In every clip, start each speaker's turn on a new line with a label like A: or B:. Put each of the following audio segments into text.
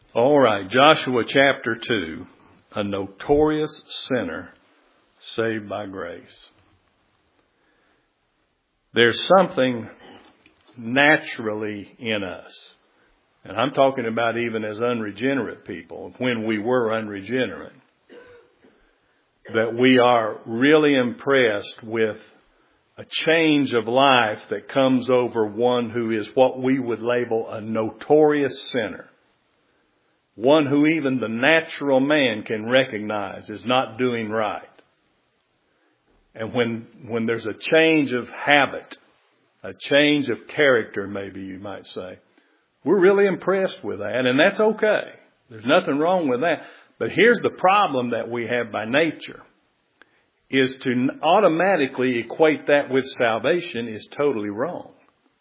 A: All right, Joshua chapter 2, a notorious sinner saved by grace. There's something naturally in us, and I'm talking about even as unregenerate people, when we were unregenerate, that we are really impressed with a change of life that comes over one who is what we would label a notorious sinner. One who even the natural man can recognize is not doing right. And when there's a change of habit, a change of character, maybe you might say, we're really impressed with that, and that's okay. There's nothing wrong with that. But here's the problem that we have by nature, is to automatically equate that with salvation is totally wrong.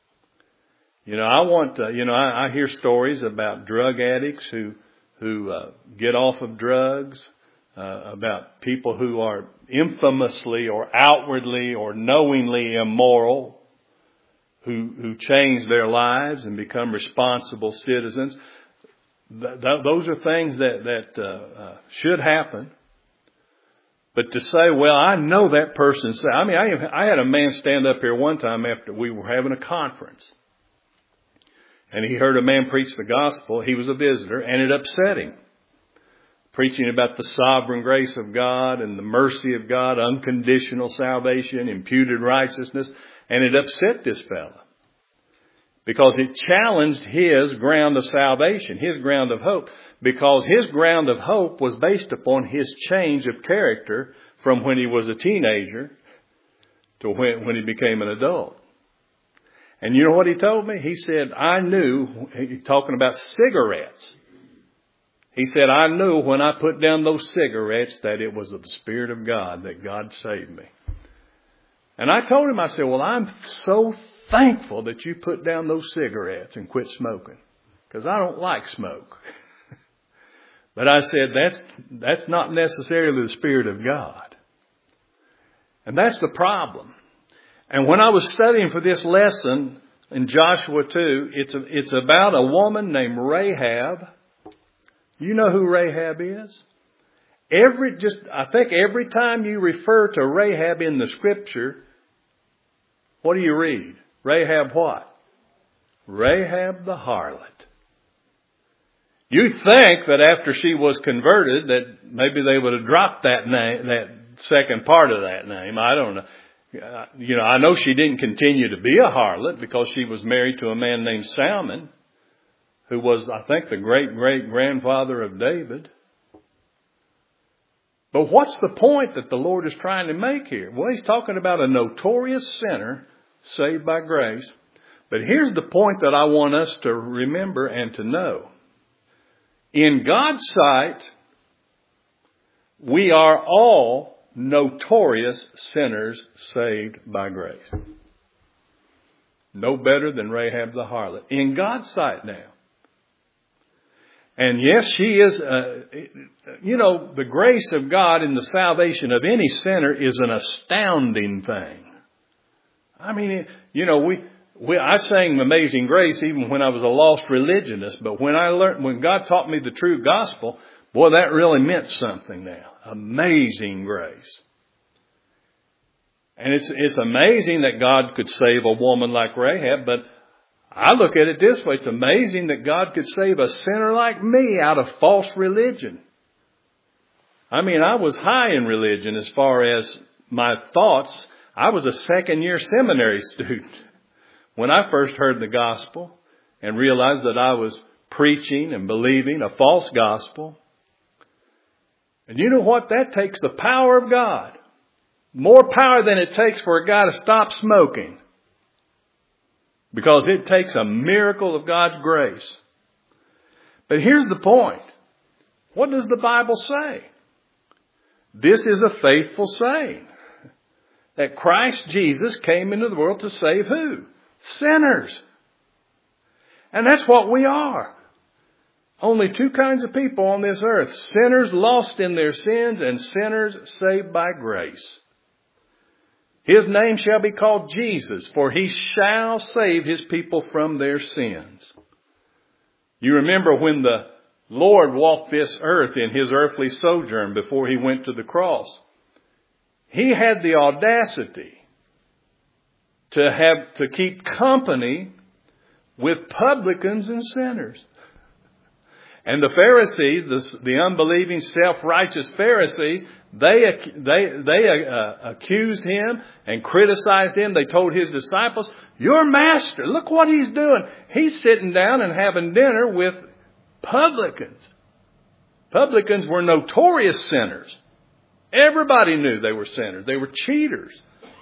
A: I hear stories about drug addicts who get off of drugs, about people who are infamously or outwardly or knowingly immoral, who change their lives and become responsible citizens. Those are things that should happen. But to say, well, I know that person. I had a man stand up here one time after we were having a conference. And he heard a man preach the gospel. He was a visitor, and it upset him. Preaching about the sovereign grace of God and the mercy of God, unconditional salvation, imputed righteousness. And it upset this fellow, because it challenged his ground of salvation, his ground of hope. Because his ground of hope was based upon his change of character from when he was a teenager to when he became an adult. And you know what he told me? He said, I knew, talking about cigarettes. He said, I knew when I put down those cigarettes that it was of the Spirit of God, that God saved me. And I told him, I said, well, I'm so thankful that you put down those cigarettes and quit smoking, because I don't like smoke. But I said, that's not necessarily the Spirit of God. And that's the problem. And when I was studying for this lesson in Joshua 2, it's about a woman named Rahab. You know who Rahab is? I think every time you refer to Rahab in the Scripture, what do you read? Rahab what? Rahab the harlot. You think that after she was converted that maybe they would have dropped that name, that second part of that name. I don't know. I know she didn't continue to be a harlot, because she was married to a man named Salmon, who was, I think, the great-great-grandfather of David. But what's the point that the Lord is trying to make here? Well, he's talking about a notorious sinner saved by grace. But here's the point that I want us to remember and to know. In God's sight, we are all notorious sinners saved by grace. No better than Rahab the harlot. In God's sight now. And yes, she is, the grace of God in the salvation of any sinner is an astounding thing. I mean, I sang Amazing Grace even when I was a lost religionist. But when God taught me the true gospel, boy, that really meant something now. Amazing grace. And it's amazing that God could save a woman like Rahab, but I look at it this way. It's amazing that God could save a sinner like me out of false religion. I mean, I was high in religion as far as my thoughts. I was a second-year seminary student when I first heard the gospel and realized that I was preaching and believing a false gospel. And you know what? That takes the power of God. More power than it takes for a guy to stop smoking. Because it takes a miracle of God's grace. But here's the point. What does the Bible say? This is a faithful saying. That Christ Jesus came into the world to save who? Sinners. And that's what we are. Only two kinds of people on this earth. Sinners lost in their sins and sinners saved by grace. His name shall be called Jesus, for he shall save his people from their sins. You remember when the Lord walked this earth in his earthly sojourn before he went to the cross, he had the audacity to keep company with publicans and sinners. And the Pharisees, the unbelieving, self-righteous Pharisees, they accused him and criticized him. They told his disciples, your master, look what he's doing. He's sitting down and having dinner with publicans. Publicans were notorious sinners. Everybody knew they were sinners. They were cheaters.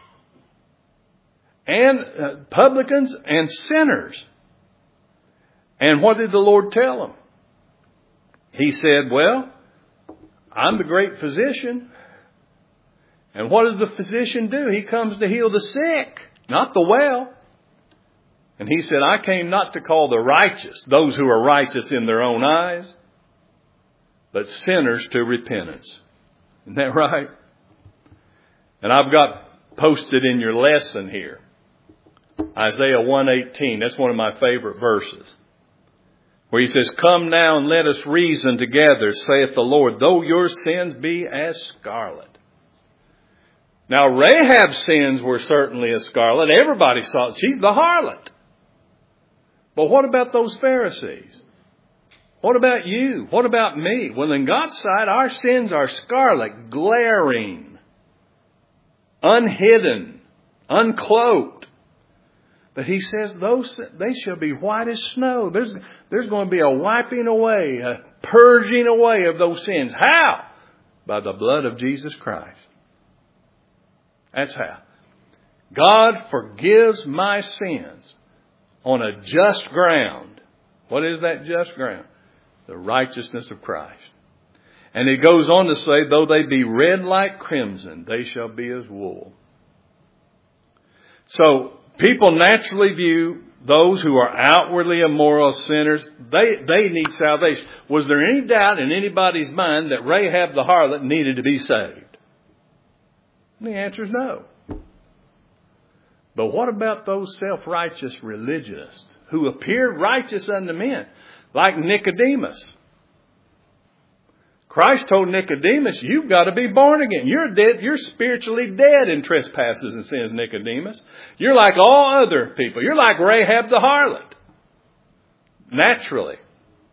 A: And publicans and sinners. And what did the Lord tell them? He said, well, I'm the great physician. And what does the physician do? He comes to heal the sick, not the well. And he said, I came not to call the righteous, those who are righteous in their own eyes, but sinners to repentance. Isn't that right? And I've got posted in your lesson here, Isaiah 1:18. That's one of my favorite verses, where he says, come now and let us reason together, saith the Lord, though your sins be as scarlet. Now Rahab's sins were certainly as scarlet. Everybody saw it. She's the harlot. But what about those Pharisees? What about you? What about me? Well, in God's sight, our sins are scarlet, glaring, unhidden, uncloaked. But he says they shall be white as snow. There's going to be a wiping away, a purging away of those sins. How? By the blood of Jesus Christ. That's how. God forgives my sins on a just ground. What is that just ground? The righteousness of Christ. And it goes on to say, though they be red like crimson, they shall be as wool. So people naturally view those who are outwardly immoral sinners, they need salvation. Was there any doubt in anybody's mind that Rahab the harlot needed to be saved? And the answer is no. But what about those self-righteous religionists who appeared righteous unto men, like Nicodemus? Christ told Nicodemus, you've got to be born again. You're dead. You're spiritually dead in trespasses and sins, Nicodemus. You're like all other people. You're like Rahab the harlot. Naturally.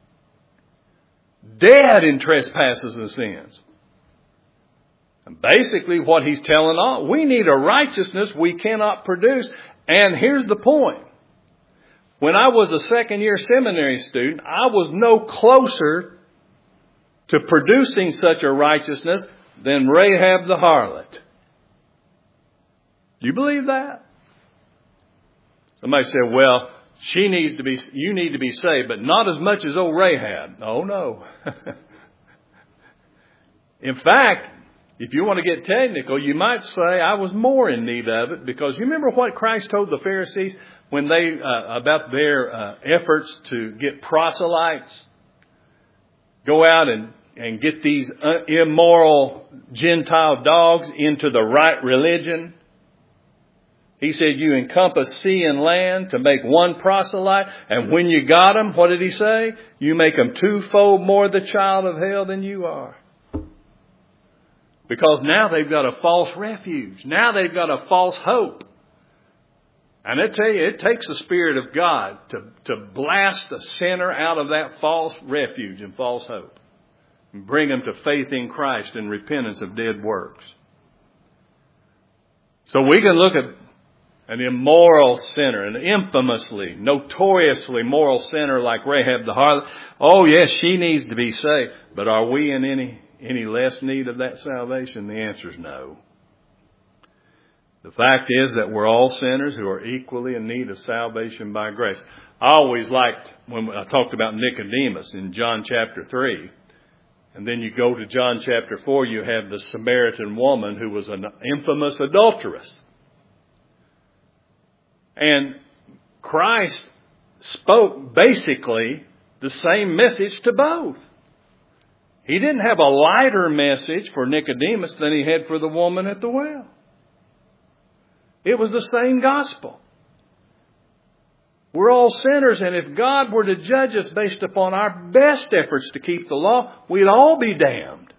A: Dead in trespasses and sins. And basically what he's telling all, we need a righteousness we cannot produce. And here's the point. When I was a second-year seminary student, I was no closer to producing such a righteousness than Rahab the harlot. Do you believe that? Somebody said, well, you need to be saved, but not as much as old Rahab. Oh, no. In fact, if you want to get technical, you might say I was more in need of it, because you remember what Christ told the Pharisees when they about their efforts to get proselytes, go out and get these immoral Gentile dogs into the right religion. He said, you encompass sea and land to make one proselyte. And when you got them, what did he say? You make them twofold more the child of hell than you are. Because now they've got a false refuge. Now they've got a false hope. And I tell you, it takes the Spirit of God to blast a sinner out of that false refuge and false hope. And bring them to faith in Christ and repentance of dead works. So we can look at an immoral sinner, an infamously, notoriously moral sinner like Rahab the harlot. Oh yes, she needs to be saved. But are we in any less need of that salvation? The answer is no. The fact is that we're all sinners who are equally in need of salvation by grace. I always liked when I talked about Nicodemus in John chapter 3. And then you go to John chapter 4, you have the Samaritan woman who was an infamous adulteress. And Christ spoke basically the same message to both. He didn't have a lighter message for Nicodemus than he had for the woman at the well. It was the same gospel. We're all sinners, and if God were to judge us based upon our best efforts to keep the law, we'd all be damned.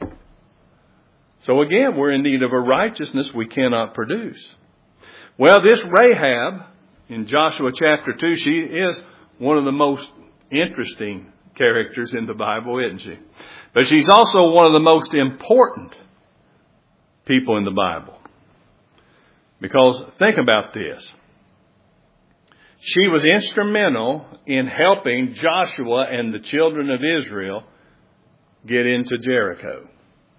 A: So again, we're in need of a righteousness we cannot produce. Well, this Rahab, in Joshua chapter 2, she is one of the most interesting characters in the Bible, isn't she? But she's also one of the most important people in the Bible. Because think about this. She was instrumental in helping Joshua and the children of Israel get into Jericho.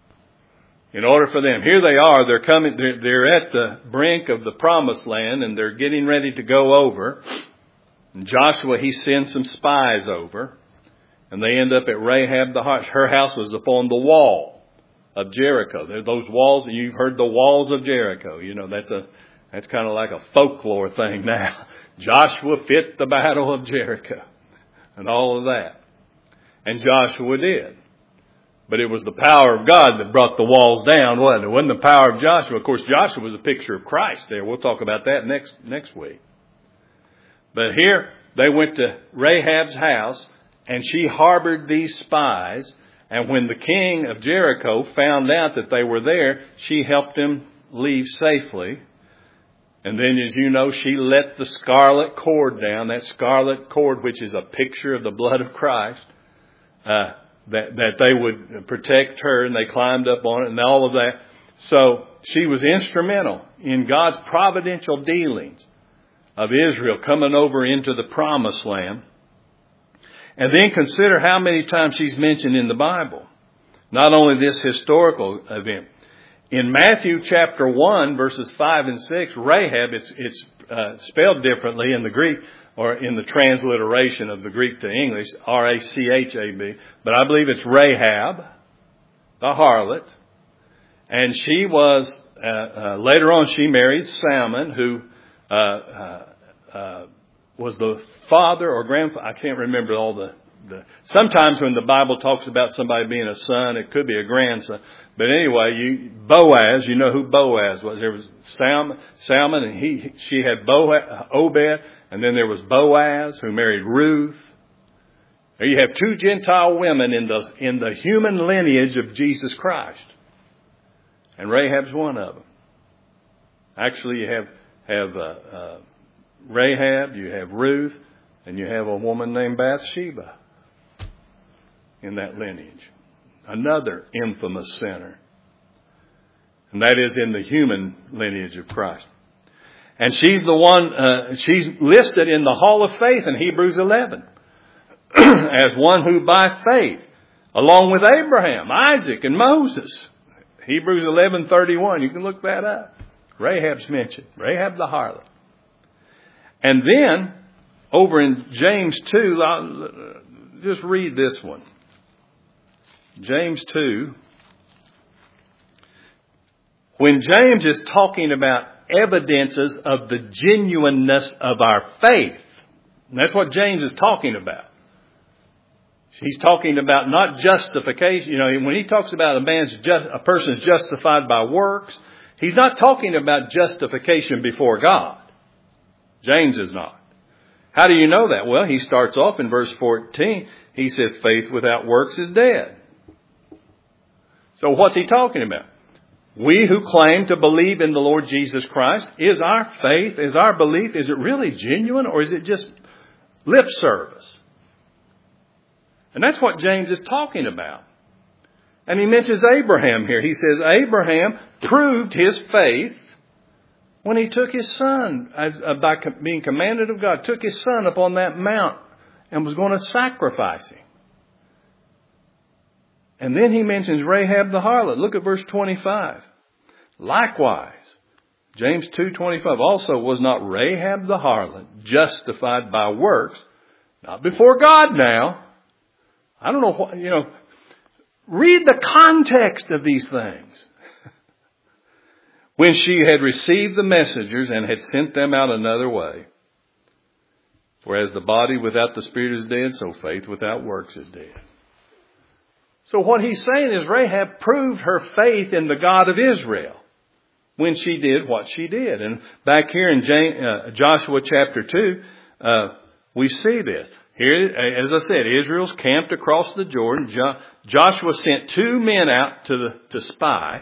A: In order for them, here they are, they're at the brink of the promised land and they're getting ready to go over. And Joshua, he sends some spies over and they end up at Rahab the harlot. Her house was upon the wall of Jericho. There are those walls, and you've heard the walls of Jericho. You know, that's kind of like a folklore thing now. Joshua fit the battle of Jericho and all of that. And Joshua did. But it was the power of God that brought the walls down, wasn't it? It wasn't the power of Joshua. Of course, Joshua was a picture of Christ there. We'll talk about that next week. But here, they went to Rahab's house, and she harbored these spies. And when the king of Jericho found out that they were there, she helped them leave safely. And then, as you know, she let the scarlet cord down, that scarlet cord which is a picture of the blood of Christ, that they would protect her, and they climbed up on it and all of that. So she was instrumental in God's providential dealings of Israel coming over into the promised land. And then consider how many times she's mentioned in the Bible. Not only this historical event. In Matthew chapter 1, verses 5 and 6, Rahab, it's spelled differently in the Greek, or in the transliteration of the Greek to English, R-A-C-H-A-B. But I believe it's Rahab, the harlot. And she was, later on she married Salmon, who was the father or grandfather. I can't remember all the sometimes when the Bible talks about somebody being a son, it could be a grandson. But anyway, Boaz, you know who Boaz was. There was Salmon, and she had Obed, and then there was Boaz who married Ruth. There you have two Gentile women in the human lineage of Jesus Christ, and Rahab's one of them. Actually, you have Rahab, you have Ruth, and you have a woman named Bathsheba in that lineage. Another infamous sinner. And that is in the human lineage of Christ. And she's the one, she's listed in the Hall of Faith in Hebrews 11 as one who by faith, along with Abraham, Isaac, and Moses. Hebrews 11:31, you can look that up. Rahab's mentioned. Rahab the harlot. And then, over in James 2, I'll just read this one. James 2. When James is talking about evidences of the genuineness of our faith, and that's what James is talking about. He's talking about not justification. You know, when he talks about a person's justified by works, he's not talking about justification before God. James is not. How do you know that? Well, he starts off in verse 14. He says, faith without works is dead. So what's he talking about? We who claim to believe in the Lord Jesus Christ, is our faith, is our belief, is it really genuine, or is it just lip service? And that's what James is talking about. And he mentions Abraham here. He says Abraham proved his faith when he took his son, by being commanded of God, took his son up on that mount and was going to sacrifice him. And then he mentions Rahab the harlot. Look at verse 25. Likewise, James 2:25, also was not Rahab the harlot justified by works, not before God now. I don't know what, read the context of these things. When she had received the messengers and had sent them out another way. For as the body without the spirit is dead, so faith without works is dead. So what he's saying is Rahab proved her faith in the God of Israel when she did what she did. And back here in Joshua chapter 2, we see this. Here, as I said, Israel's camped across the Jordan. Joshua sent 2 men out to spy.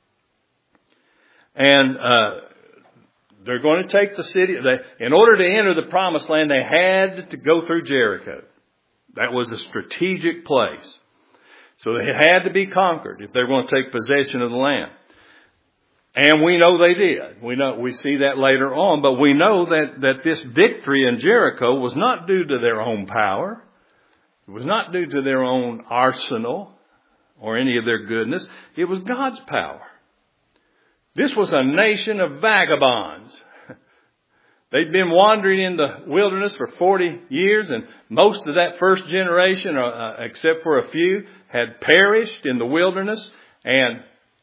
A: And they're going to take the city. In order to enter the promised land, they had to go through Jericho. That was a strategic place. So it had to be conquered if they were going to take possession of the land. And we know they did. We see that later on, but we know that this victory in Jericho was not due to their own power. It was not due to their own arsenal or any of their goodness. It was God's power. This was a nation of vagabonds. They'd been wandering in the wilderness for 40 years, and most of that first generation, except for a few, had perished in the wilderness, and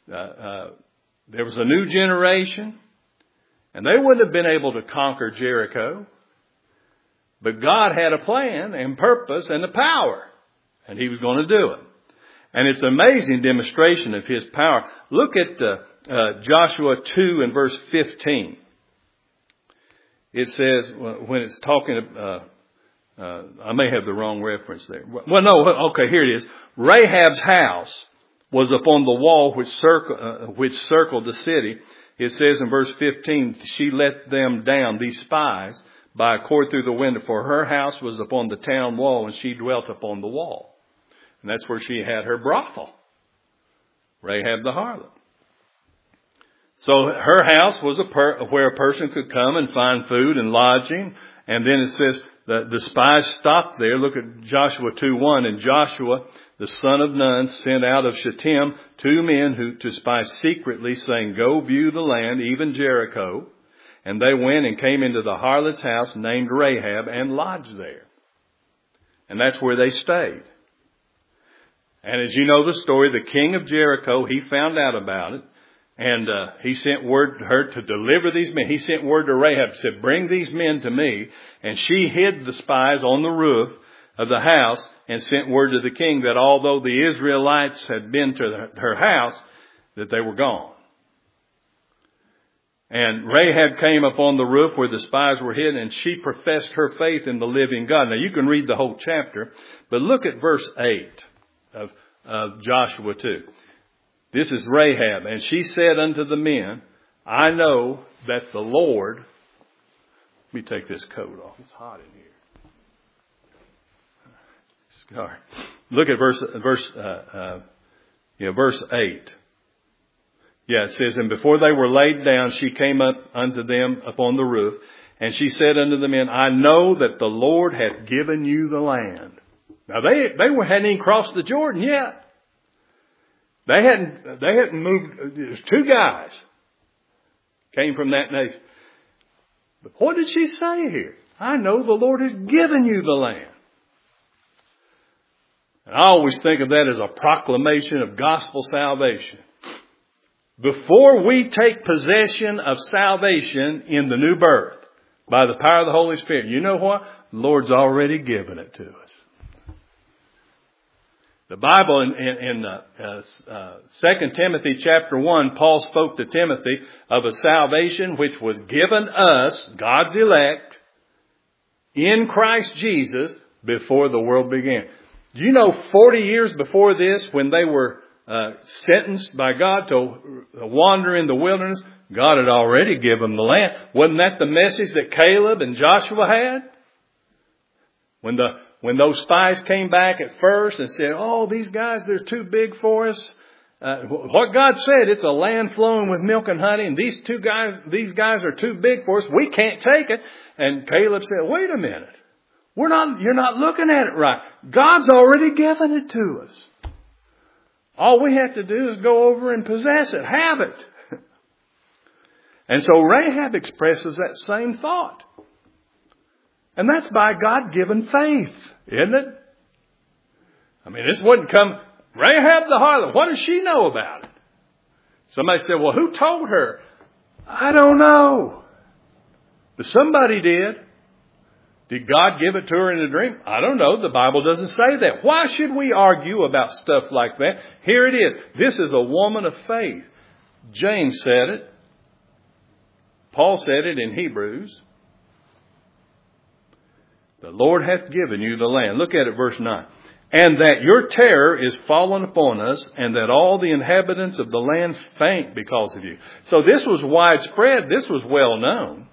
A: there was a new generation, and they wouldn't have been able to conquer Jericho. But God had a plan and purpose and the power, and He was going to do it. And it's an amazing demonstration of His power. Look at Joshua 2 and verse 15. It says, when it's talking, I may have the wrong reference there. Well, no, okay, here it is. Rahab's house was upon the wall which circled the city. It says in verse 15, she let them down, these spies, by a cord through the window, for her house was upon the town wall, and she dwelt upon the wall. And that's where she had her brothel, Rahab the harlot. So her house was where a person could come and find food and lodging. And then it says that the spies stopped there. Look at Joshua 2:1. And Joshua, the son of Nun, sent out of Shittim 2 men to spy secretly, saying, go view the land, even Jericho. And they went and came into the harlot's house named Rahab and lodged there. And that's where they stayed. And as you know the story, the king of Jericho, he found out about it. And he sent word to her to deliver these men. He sent word to Rahab, said, bring these men to me. And she hid the spies on the roof of the house and sent word to the king that although the Israelites had been to her house, that they were gone. And Rahab came up on the roof where the spies were hidden, and she professed her faith in the living God. Now you can read the whole chapter, but look at verse 8 of Joshua 2. This is Rahab, and she said unto the men, I know that the Lord, let me take this coat off. It's hot in here. Sorry. Look at verse 8. Yeah, it says, and before they were laid down, she came up unto them upon the roof, and she said unto the men, I know that the Lord hath given you the land. Now hadn't even crossed the Jordan yet. They hadn't moved. There's 2 guys came from that nation. But what did she say here? I know the Lord has given you the land. And I always think of that as a proclamation of gospel salvation. Before we take possession of salvation in the new birth by the power of the Holy Spirit, you know what? The Lord's already given it to us. The Bible in 2 Timothy chapter 1, Paul spoke to Timothy of a salvation which was given us, God's elect, in Christ Jesus before the world began. Do you know 40 years before this, when they were sentenced by God to wander in the wilderness, God had already given them the land. Wasn't that the message that Caleb and Joshua had? When those spies came back at first and said, oh, these guys, they're too big for us. What God said, it's a land flowing with milk and honey, and these guys are too big for us. We can't take it. And Caleb said, wait a minute. You're not looking at it right. God's already given it to us. All we have to do is go over and possess it, have it. And so Rahab expresses that same thought. And that's by God-given faith, isn't it? I mean, this wouldn't come, Rahab the harlot, what does she know about it? Somebody said, well, who told her? I don't know. But somebody did. Did God give it to her in a dream? I don't know. The Bible doesn't say that. Why should we argue about stuff like that? Here it is. This is a woman of faith. James said it. Paul said it in Hebrews. The Lord hath given you the land. Look at it, verse 9. And that your terror is fallen upon us, and that all the inhabitants of the land faint because of you. So this was widespread. This was well known.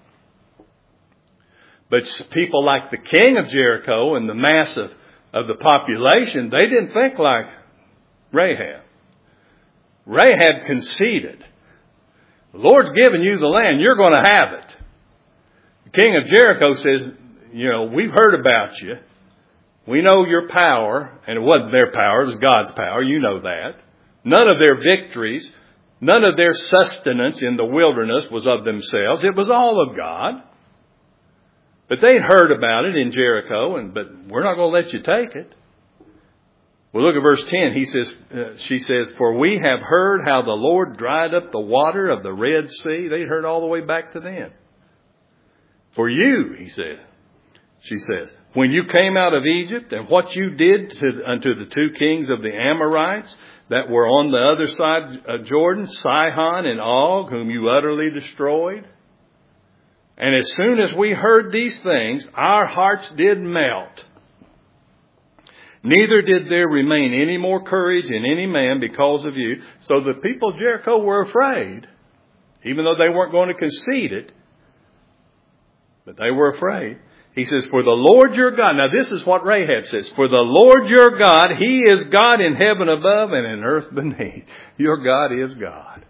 A: But people like the king of Jericho and the mass of the population, they didn't think like Rahab. Rahab conceded. The Lord's given you the land. You're going to have it. The king of Jericho says, we've heard about you. We know your power. And it wasn't their power. It was God's power. You know that. None of their victories, none of their sustenance in the wilderness was of themselves. It was all of God. But they'd heard about it in Jericho, but we're not going to let you take it. Well, look at verse 10. She says, for we have heard how the Lord dried up the water of the Red Sea. They'd heard all the way back to then. For you, she says, when you came out of Egypt, and what you did unto the two kings of the Amorites that were on the other side of Jordan, Sihon and Og, whom you utterly destroyed. And as soon as we heard these things, our hearts did melt. Neither did there remain any more courage in any man because of you. So the people of Jericho were afraid, even though they weren't going to concede it. But they were afraid. He says, for the Lord your God. Now this is what Rahab says. For the Lord your God, He is God in heaven above and in earth beneath. Your God is God.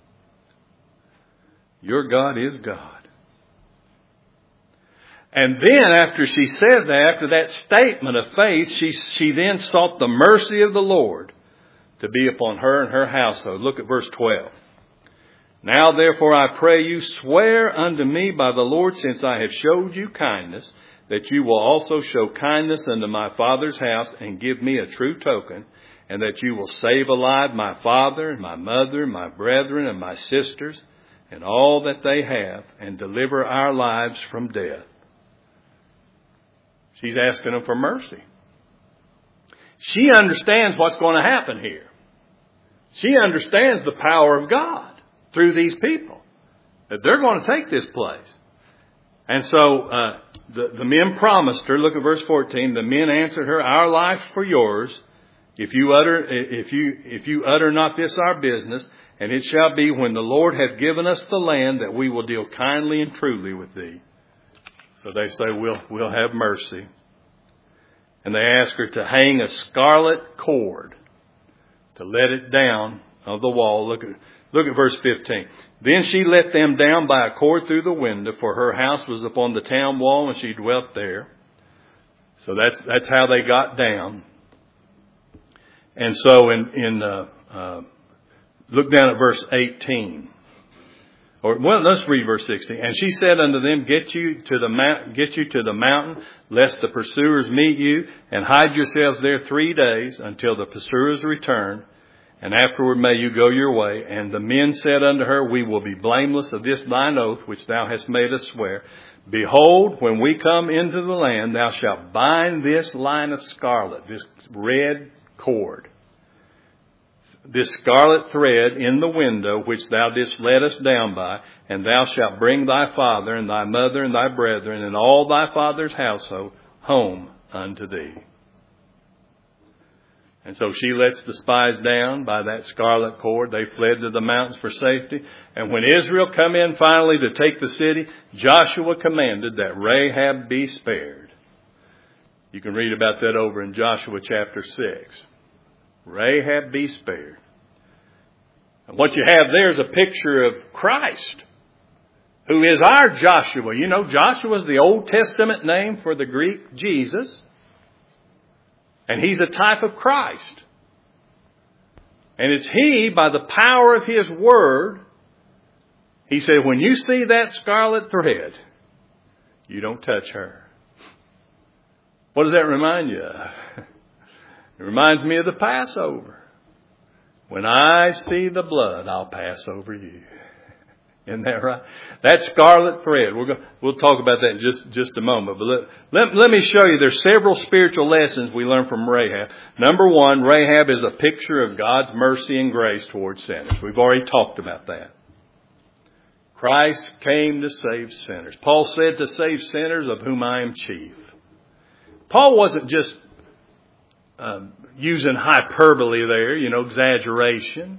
A: Your God is God. And then after she said that, after that statement of faith, she then sought the mercy of the Lord to be upon her and her household. Look at verse 12. Now therefore I pray you, swear unto me by the Lord, since I have showed you kindness, that you will also show kindness unto my father's house, and give me a true token, and that you will save alive my father and my mother and my brethren and my sisters and all that they have, and deliver our lives from death. She's asking them for mercy. She understands what's going to happen here. She understands the power of God through these people, that they're going to take this place. And so the men promised her. Look at verse 14. The men answered her, our life for yours, if you utter not this our business. And it shall be, when the Lord hath given us the land, that we will deal kindly and truly with thee. So they say, we'll have mercy. And they ask her to hang a scarlet cord to let it down of the wall. Look at verse 15. Then she let them down by a cord through the window, for her house was upon the town wall, and she dwelt there. So that's how they got down. And so look down at verse 18. Let's read verse 16. And she said unto them, get you to the mountain, lest the pursuers meet you, and hide yourselves there 3 days until the pursuers return. And afterward may you go your way. And the men said unto her, we will be blameless of this thine oath, which thou hast made us swear. Behold, when we come into the land, thou shalt bind this line of scarlet, this red cord, this scarlet thread in the window which thou didst let us down by, and thou shalt bring thy father and thy mother and thy brethren and all thy father's household home unto thee. And so she lets the spies down by that scarlet cord. They fled to the mountains for safety. And when Israel come in finally to take the city, Joshua commanded that Rahab be spared. You can read about that over in Joshua chapter 6. Rahab be spared. And what you have there is a picture of Christ, who is our Joshua. You know, Joshua is the Old Testament name for the Greek Jesus. And he's a type of Christ. And it's he, by the power of his word, he said, when you see that scarlet thread, you don't touch her. What does that remind you of? It reminds me of the Passover. When I see the blood, I'll pass over you. Isn't that right? That scarlet thread. We'll talk about that in just a moment. But let me show you. There's several spiritual lessons we learn from Rahab. Number one, Rahab is a picture of God's mercy and grace towards sinners. We've already talked about that. Christ came to save sinners. Paul said, to save sinners, of whom I am chief. Paul wasn't just using hyperbole there, exaggeration.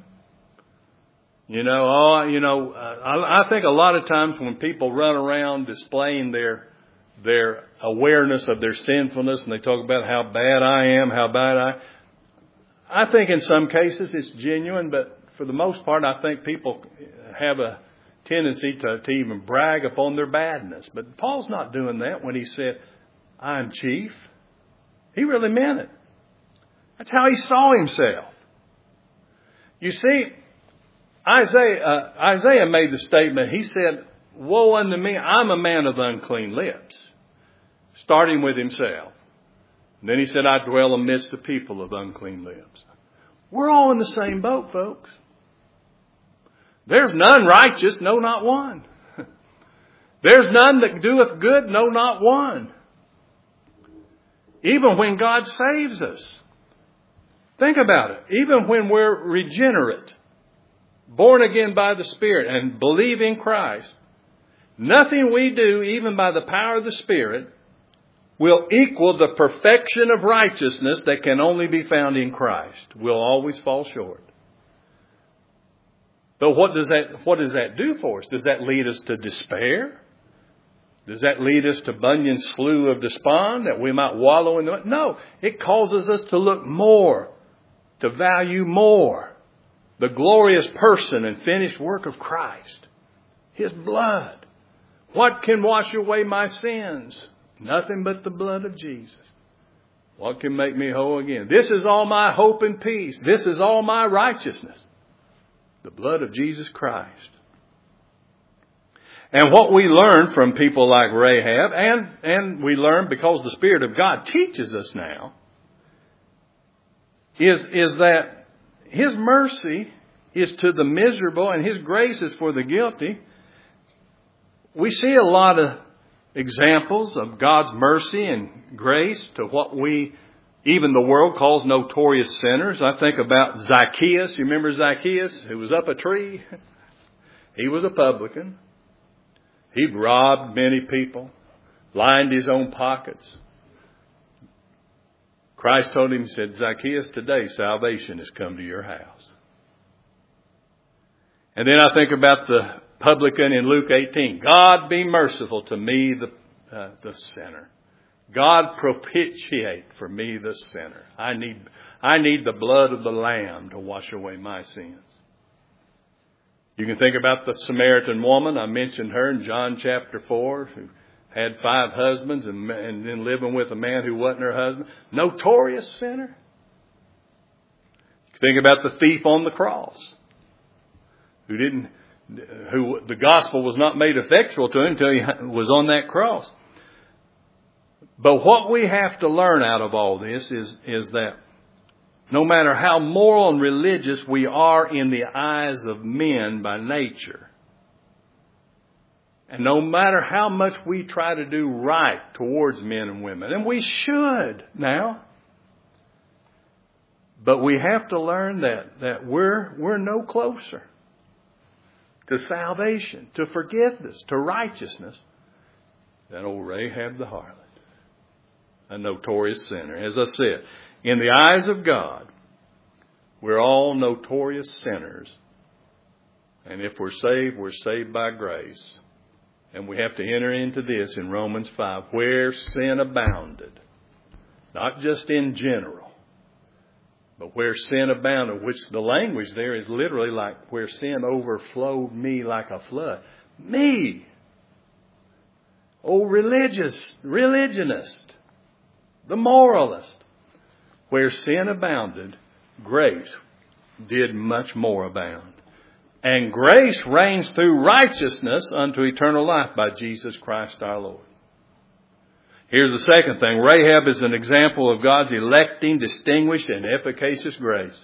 A: I think a lot of times when people run around displaying their awareness of their sinfulness and they talk about how bad I am, I think in some cases it's genuine, but for the most part I think people have a tendency to even brag upon their badness. But Paul's not doing that when he said, I'm chief. He really meant it. That's how he saw himself. You see, Isaiah made the statement, he said, woe unto me, I'm a man of unclean lips. Starting with himself. And then he said, I dwell amidst the people of unclean lips. We're all in the same boat, folks. There's none righteous, no, not one. There's none that doeth good, no, not one. Even when God saves us. Think about it. Even when we're regenerate, born again by the Spirit, and believe in Christ, nothing we do, even by the power of the Spirit, will equal the perfection of righteousness that can only be found in Christ. We'll always fall short. But what does that do for us? Does that lead us to despair? Does that lead us to Bunyan's slough of despond that we might wallow in the... No, it causes us to look more, to value more the glorious person and finished work of Christ. His blood. What can wash away my sins? Nothing but the blood of Jesus. What can make me whole again? This is all my hope and peace. This is all my righteousness. The blood of Jesus Christ. And what we learn from people like Rahab, and we learn because the Spirit of God teaches us now, is that His mercy is to the miserable and His grace is for the guilty. We see a lot of examples of God's mercy and grace to what even the world calls notorious sinners. I think about Zacchaeus. You remember Zacchaeus who was up a tree? He was a publican. He'd robbed many people, lined his own pockets. Christ told him, he said, Zacchaeus, today salvation has come to your house. And then I think about the publican in Luke 18. God be merciful to me, the sinner. God propitiate for me, the sinner. I need the blood of the Lamb to wash away my sins. You can think about the Samaritan woman. I mentioned her in John chapter 4, who had 5 husbands and then living with a man who wasn't her husband. Notorious sinner. You think about the thief on the cross, who the gospel was not made effectual to him until he was on that cross. But what we have to learn out of all this is that no matter how moral and religious we are in the eyes of men by nature, and no matter how much we try to do right towards men and women, and we should now, but we have to learn that we're no closer to salvation, to forgiveness, to righteousness than old Rahab the harlot, a notorious sinner. As I said, in the eyes of God, we're all notorious sinners. And if we're saved by grace. And we have to enter into this in Romans 5, where sin abounded. Not just in general, but where sin abounded, which the language there is literally like where sin overflowed me like a flood. Me! Oh, religionist, the moralist. Where sin abounded, grace did much more abound. And grace reigns through righteousness unto eternal life by Jesus Christ our Lord. Here's the second thing. Rahab is an example of God's electing, distinguished, and efficacious grace.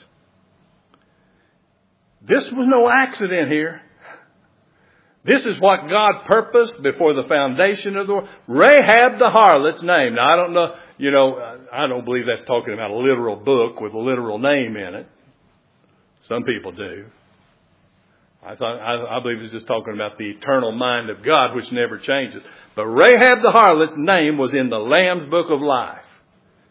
A: This was no accident here. This is what God purposed before the foundation of the world. Rahab the harlot's name. Now, I don't know, I don't believe that's talking about a literal book with a literal name in it. Some people do. I believe it's just talking about the eternal mind of God, which never changes. But Rahab the harlot's name was in the Lamb's book of life.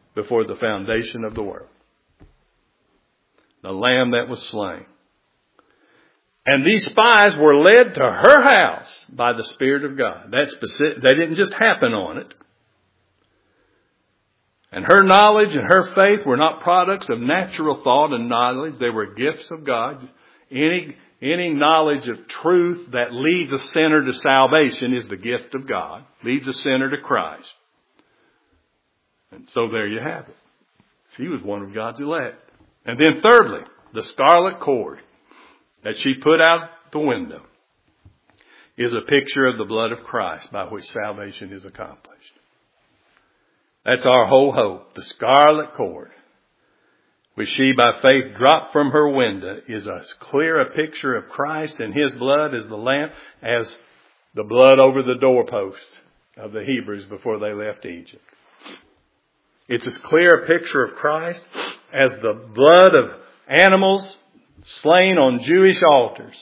A: before the foundation of the world. The Lamb that was slain. And these spies were led to her house by the Spirit of God. They didn't just happen on it. And her knowledge and her faith were not products of natural thought and knowledge. They were gifts of God. Any knowledge of truth that leads a sinner to salvation is the gift of God. Leads a sinner to Christ. And so there you have it. She was one of God's elect. And then thirdly, the scarlet cord that she put out the window is a picture of the blood of Christ by which salvation is accomplished. That's our whole hope. The scarlet cord, which she by faith dropped from her window, is as clear a picture of Christ and His blood as the lamp, as the blood over the doorpost of the Hebrews before they left Egypt. It's as clear a picture of Christ as the blood of animals slain on Jewish altars.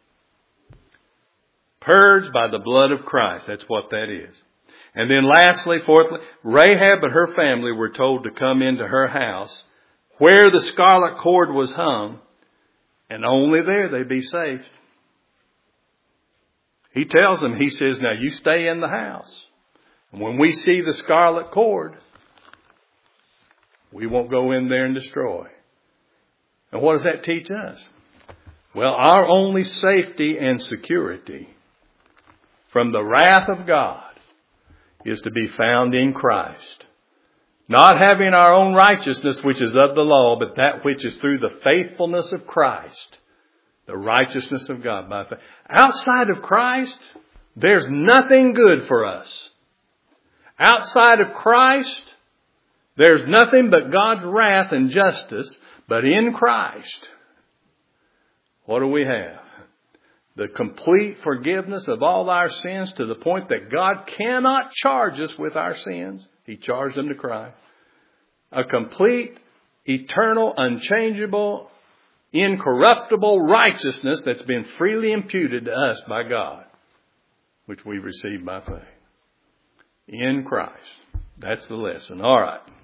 A: Purged by the blood of Christ. That's what that is. And then lastly, fourthly, Rahab and her family were told to come into her house where the scarlet cord was hung, and only there they'd be safe. He tells them, he says, now you stay in the house. And when we see the scarlet cord, we won't go in there and destroy. And what does that teach us? Well, our only safety and security from the wrath of God is to be found in Christ. Not having our own righteousness, which is of the law, but that which is through the faithfulness of Christ. The righteousness of God by faith. Outside of Christ, there's nothing good for us. Outside of Christ, there's nothing but God's wrath and justice. But in Christ, what do we have? The complete forgiveness of all our sins to the point that God cannot charge us with our sins. He charged them to Christ. A complete, eternal, unchangeable, incorruptible righteousness that's been freely imputed to us by God, which we receive by faith. In Christ. That's the lesson. All right.